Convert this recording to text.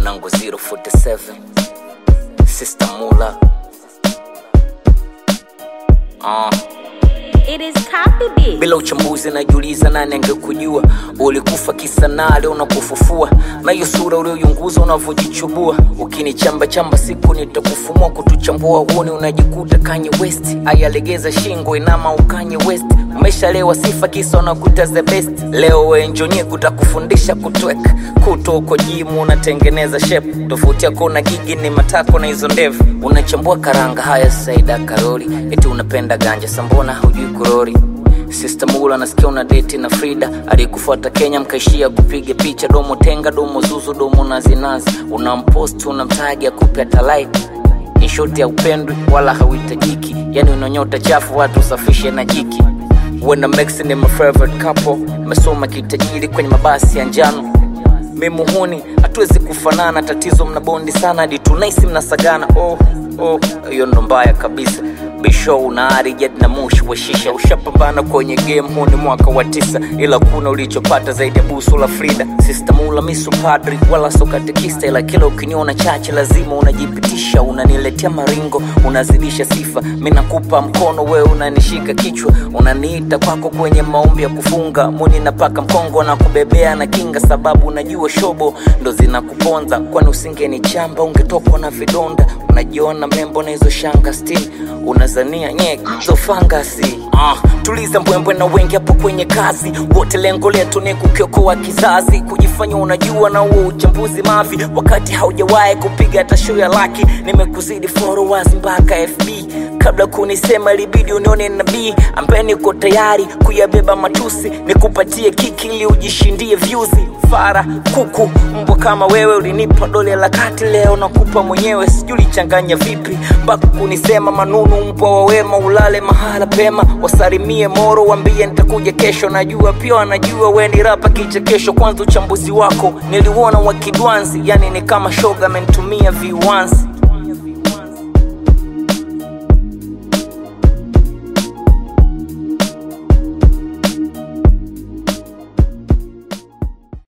mwanangu 047 Sister Mula. It is copy bitch. Bila uchambuzi najiuliza nani angekujua. Ulikufa kisa na leo unakufufua. Na hiyo sura ulioyunguza unavojichubua. Ukinichamba chamba siku nitakufumua kutuchambua uone unajikuta Kanye West. Ayalegeza shingo inama ukanye West. Umeshalewa sifa kisa unakuta the best. Leo we enjonye kutakufundisha kutweka. Kuto uko jimu unatengeneza shape. Tofauti yako na gigi ni matako na hizo ndevu. Unachambua karanga haya Saida Karoli. Eti unapenda ganja sambona hujui kurori. Sister Mula nasikia una date na Frida. Alikufuata Kenya mkaishia kupiga picha. Domo tenga, domo zuzu, domo nazinazi. Unampost, unamtagi akupe hata like. Ni shoti ya upendwi wala hauhitajiki. Yani unanyota chafu watu usafishe na jiki. When I'm mixing in my favorite couple. Mesoma kitajiri kwenye mabasi ya njano. Memuhuni, hatuwezi kufanana. Tatizo mnabondi sana, hadi tunaisi mnasagana. Hiyo ndo mbaya kabisa. Bisho unaari jet na mushi wa shisha. Ushapambana kwenye game huu ni mwaka wa 9. Ila kuna ulichopata zaidi ya busu la Frida. Sister Mula misu padri wala so katekista. Ila kila ukiniona chache lazima unajipitisha. Unaniletea maringo, unazidisha sifa. Mimi nakupa mkono wewe unanishika kichwa. Unaniita kwako kwenye maombi ya kufunga. Muni napaka mkongo na kubebea na kinga. Sababu unajua shobo ndo zinakuponza. Kwani usingenichamba ungetokwa na vidonda. Unajiona membo na hizo shanga still. Unazania nyeki zo fangasi. Tuliza mbwembwe na wengi hapo kwenye kazi. Wote lengo letu ni kukiokoa kizazi. Kujifanya unajua na huo uchambuzi mavi. Wakati haujawahi kupiga hata show ya laki. Nimekuzidi followers mpaka FB. Kabla kunisema libidi unione nabii. Ambaye niko tayari kuyabeba matusi. Nikupatie kiki ili ujishindie views. Fara, kuku, mbwa kama wewe ulinipa dole la kati. Leo nakupa mwenyewe sijui changanya vipi. Mpaka kunisema manunu mbwa wa wema. Ulale mahala pema, wasalimie moro waambie nitakuja kesho. Najua pia wanajua wewe ni rapa kichekesho. Kwanza uchambuzi wako niliuona wa kidwanzi. Yani ni kama shoga amenitumia viwanzi.